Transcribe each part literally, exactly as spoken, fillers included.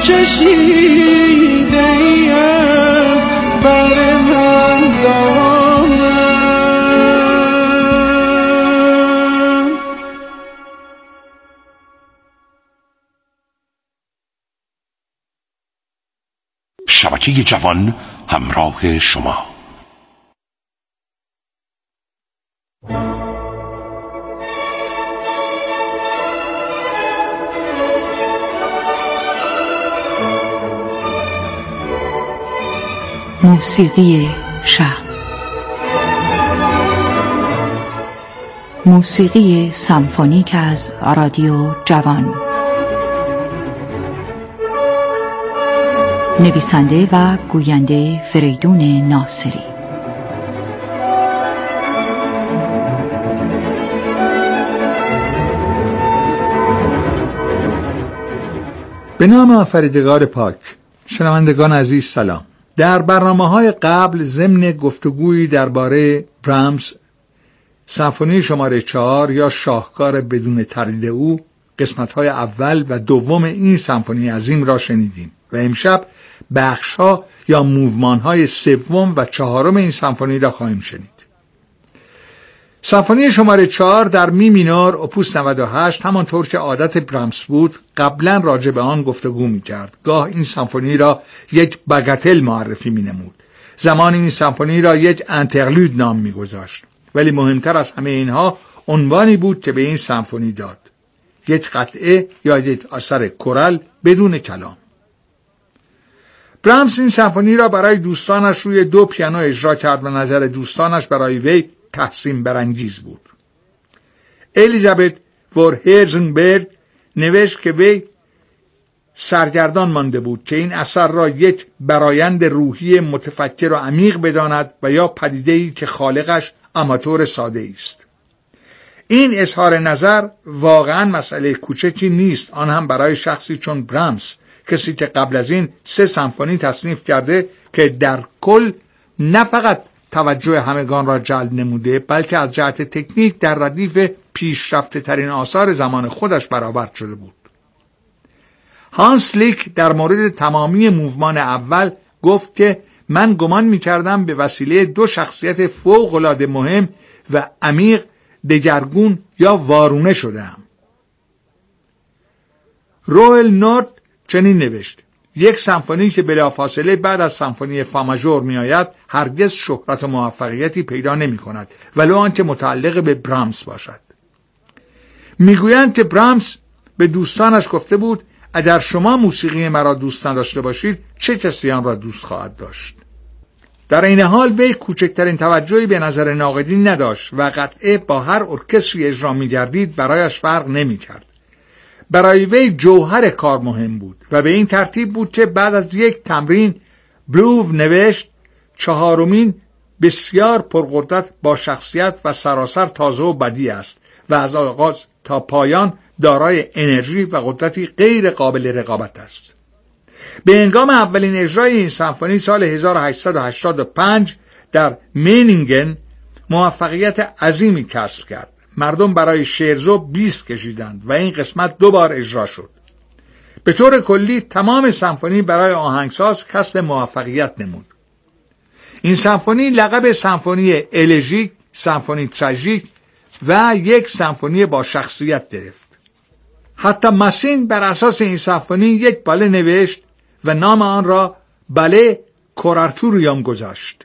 کشیده ای از بر من دامن. شبکه جوان همراه شما. موسیقی شب، موسیقی سمفونیک از رادیو جوان. نویسنده و گوینده فریدون ناصری. به نام آفریدگار پاک. شنوندگان عزیز سلام. در برنامه‌های قبل ضمن گفتگویی درباره برامس سمفونی شماره چهار یا شاهکار بدون تردید او قسمت‌های اول و دوم این سمفونی عظیم را شنیدیم و امشب بخش‌ها یا موومان‌های سوم و چهارم این سمفونی را خواهیم شنید. سمفونی شماره چهار در می مینور اپوس نود و هشت همانطور که عادت برامس بود قبلا راجع به آن گفتگو می کرد. گاه این سمفونی را یک باگاتل معرفی می نمود. زمان این سمفونی را یک انترلود نام می گذاشت. ولی مهمتر از همه اینها عنوانی بود که به این سمفونی داد. یک قطعه یا یک اثر کورال بدون کلام. برامس این سمفونی را برای دوستانش روی دو پیانو اجرا کرد و نظر دوستانش برای وی تحسین برانگیز بود. الیزابت ورهرزنبرگ نوشت که وی سرگردان مانده بود که این اثر را یک برایند روحی متفکر و عمیق بداند و یا پدیده‌ای که خالقش آماتور ساده است. این اظهار نظر واقعا مسئله کوچکی نیست، آن هم برای شخصی چون برامس، کسی که قبل از این سه سمفونی تصنیف کرده که در کل نه فقط توجه همگان را جلب نموده بلکه از جهت تکنیک در ردیف پیشرفته ترین آثار زمان خودش برآورد شده بود. هانس لیک در مورد تمامی موومان اول گفت که من گمان می کردم به وسیله دو شخصیت فوق العاده مهم و عمیق دگرگون یا وارونه شدم. روئل نورد چنین نوشت: یک سمفونی که بلافاصله بعد از سمفونی فا ماژور می آید هرگز شهرت و موفقیتی پیدا نمی کند ولو آنکه متعلق به برامس باشد. میگویند که برامس به دوستانش گفته بود اگر شما موسیقی مرا دوست نداشته باشید چه کسی آن را دوست خواهد داشت. در این حال وی کوچکترین توجهی به نظر ناقدین نداشت و قطعه با هر ارکستری اجرا می گردید برایش فرق نمی کرد. برای وی جوهر کار مهم بود و به این ترتیب بود که بعد از یک تمرین بلوو نوشت چهارمین بسیار پرقدرت با شخصیت و سراسر تازه و بدی است و از آغاز تا پایان دارای انرژی و قدرتی غیر قابل رقابت است. به هنگام اولین اجرای این سمفونی سال هزار و هشتصد و هشتاد و پنج در مینینگن موفقیت عظیمی کسب کرد. مردم برای شعرزو بیست کشیدند و این قسمت دو بار اجرا شد. به طور کلی تمام سمفونی برای آهنگساز کسب موفقیت نمود. این سمفونی لقب سمفونی الژیک، سمفونی تراژیک و یک سمفونی با شخصیت گرفت. حتی ماسین بر اساس این سمفونی یک باله نوشت و نام آن را باله کورارتوریوم گذاشت.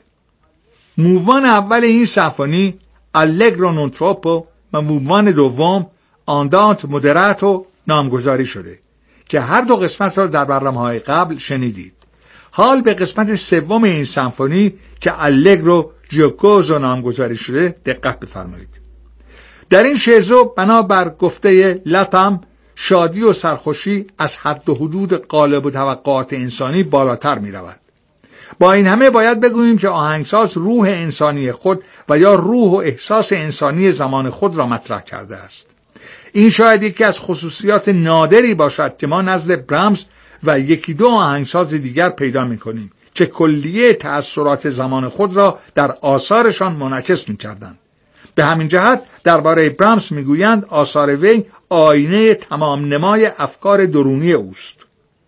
موومان اول این سمفونی آلگرو نون تروپو و موومان دوم آندانت مودراتو نامگذاری شده که هر دو قسمت را در برنامه‌های قبل شنیدید. حال به قسمت سوم این سمفونی که آلگرو جیوکوزو نامگذاری شده دقت بفرمایید. در این شعرزو بنابر گفته لاتام شادی و سرخوشی از حد و حدود قالب و توقعات انسانی بالاتر می رود. با این همه باید بگوییم که آهنگساز روح انسانی خود و یا روح و احساس انسانی زمان خود را مطرح کرده است. این شاید یکی از خصوصیات نادری باشد که ما نزد برامس و یکی دو آهنگساز دیگر پیدا می کنیم که کلیه تأثیرات زمان خود را در آثارشان منعکس می کردند. به همین جهت درباره برامس می گویند آثار وی آینه تمام نمای افکار درونی اوست.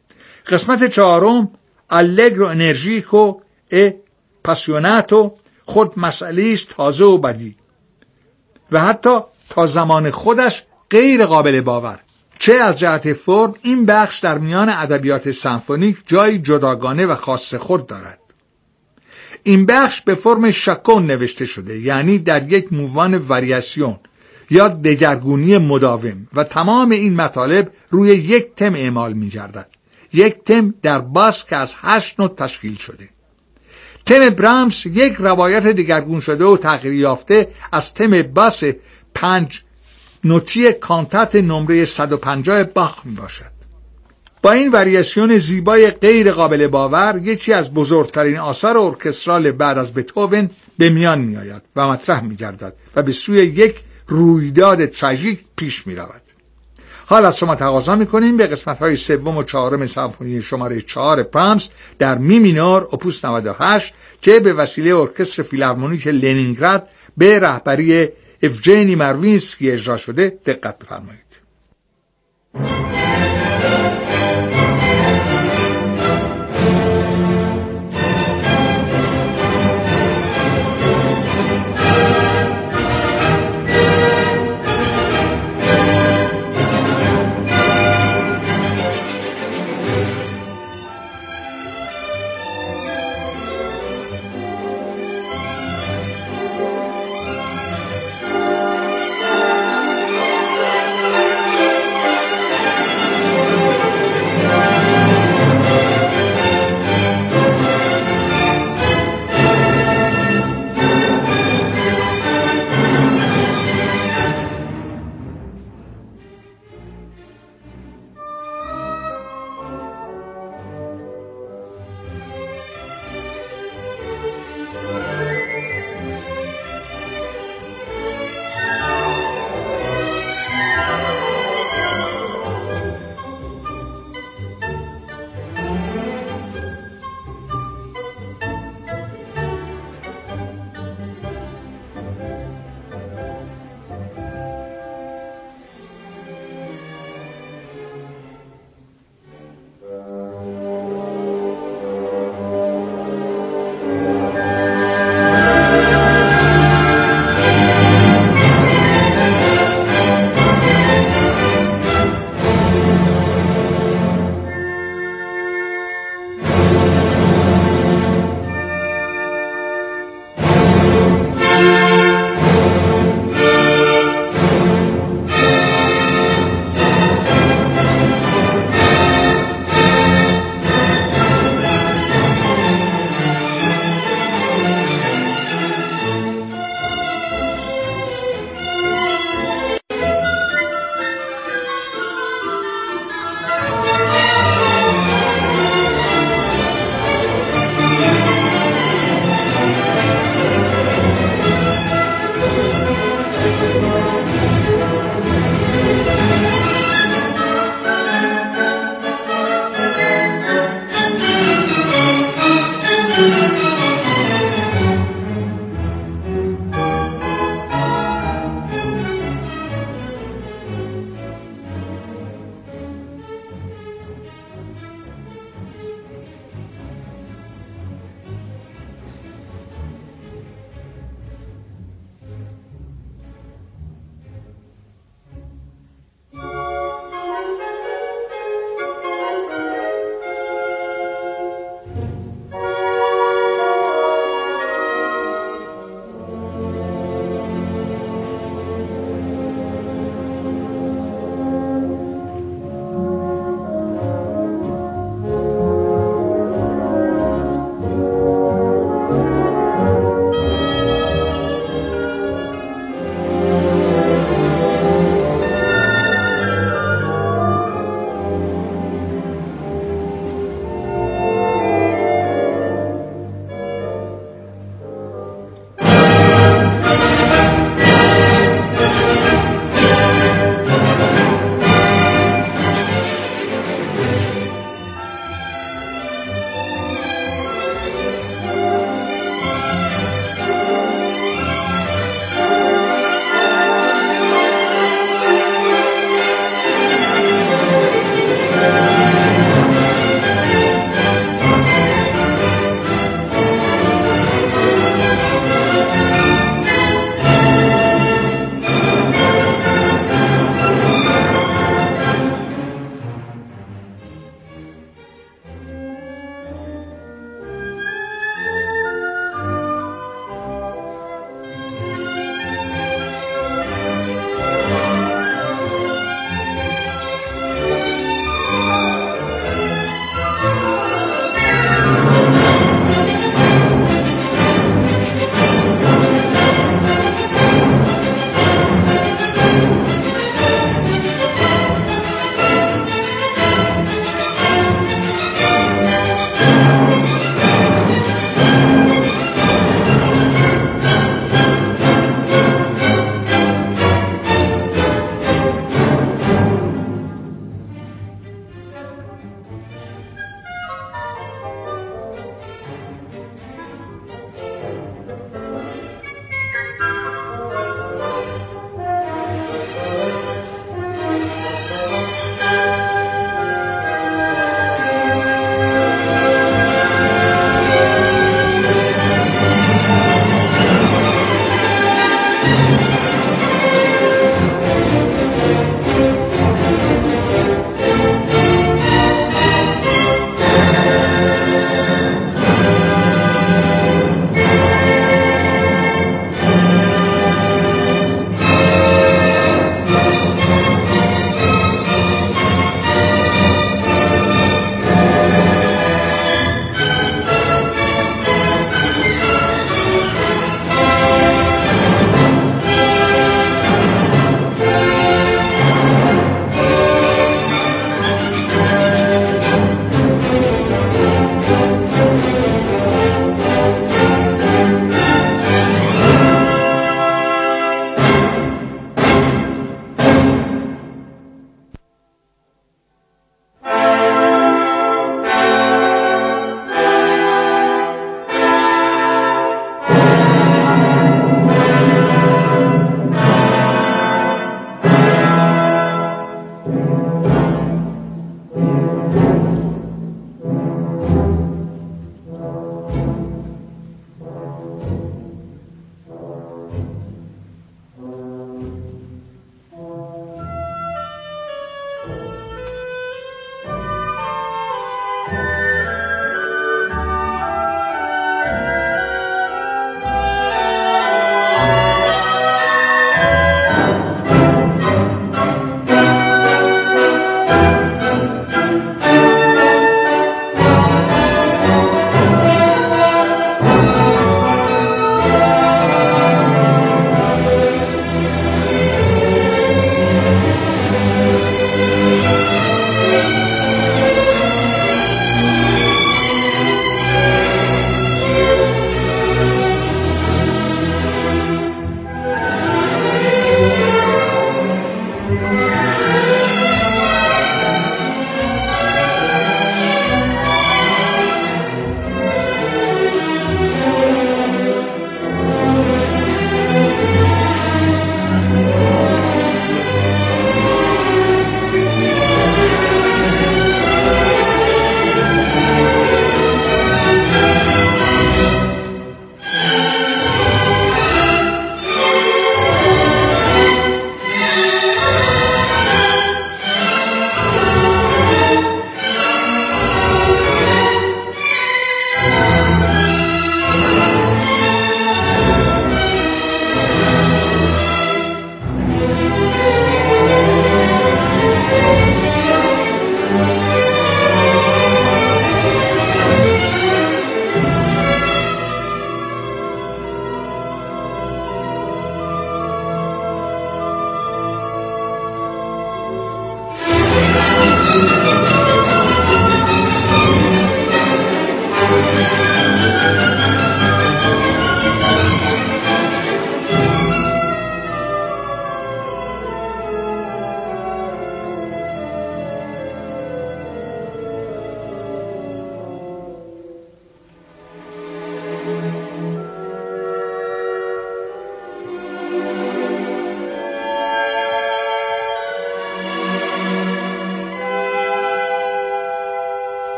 قسمت چهارم الگرو انرژیکو ا پاسیوناتو، خود مسئله است تازه و بدی و حتی تا زمان خودش غیر قابل باور. چه از جهت فرم این بخش در میان ادبیات سمفونیک جای جداگانه و خاص خود دارد. این بخش به فرم شاکون نوشته شده، یعنی در یک مووان وریاسیون یا دگرگونی مداوم، و تمام این مطالب روی یک تم اعمال می گردد. یک تم در باس که از هشت نوت تشکیل شده. تم برامس یک روایت دگرگون شده و تغییر یافته از تم باس پنج نوتی کانتات نمره صد و پنجاه باخ می باشد. با این وریاسیون زیبای غیر قابل باور یکی از بزرگترین آثار ارکسترال بعد از بتهوون به میان می آید و مطرح می گردد و به سوی یک رویداد تراژیک پیش می رود. حال از شما تقاضا می کنیم به قسمت های سوم و چهارم سمفونی شماره چهار برامس در می مینور اپوس نود و هشت که به وسیله ارکستر فیلارمونیک لنینگراد به رهبری افجنی ماروینسکی اجرا شده دقت بفرمایید.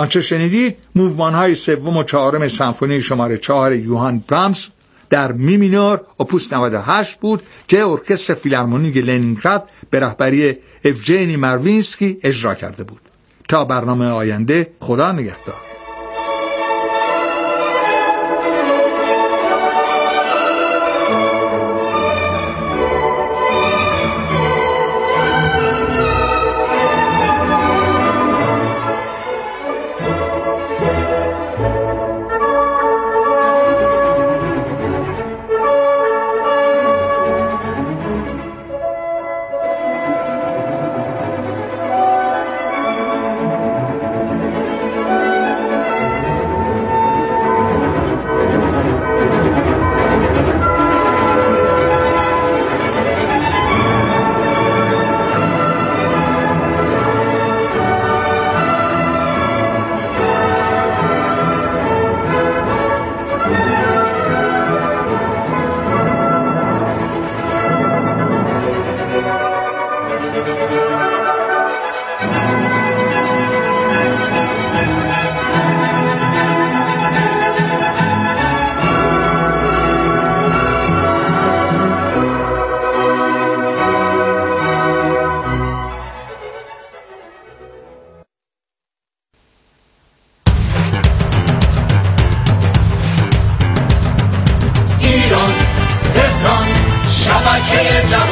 آنچه شنیدید موومان های سوم و چهارم سمفونی شماره چهار یوهان برامس در می مینور اپوس نود و هشت بود که ارکستر فیلارمونیک لنینگراد به رهبری اوژنی ماروینسکی اجرا کرده بود. تا برنامه آینده، خدا نگهدار. شبکه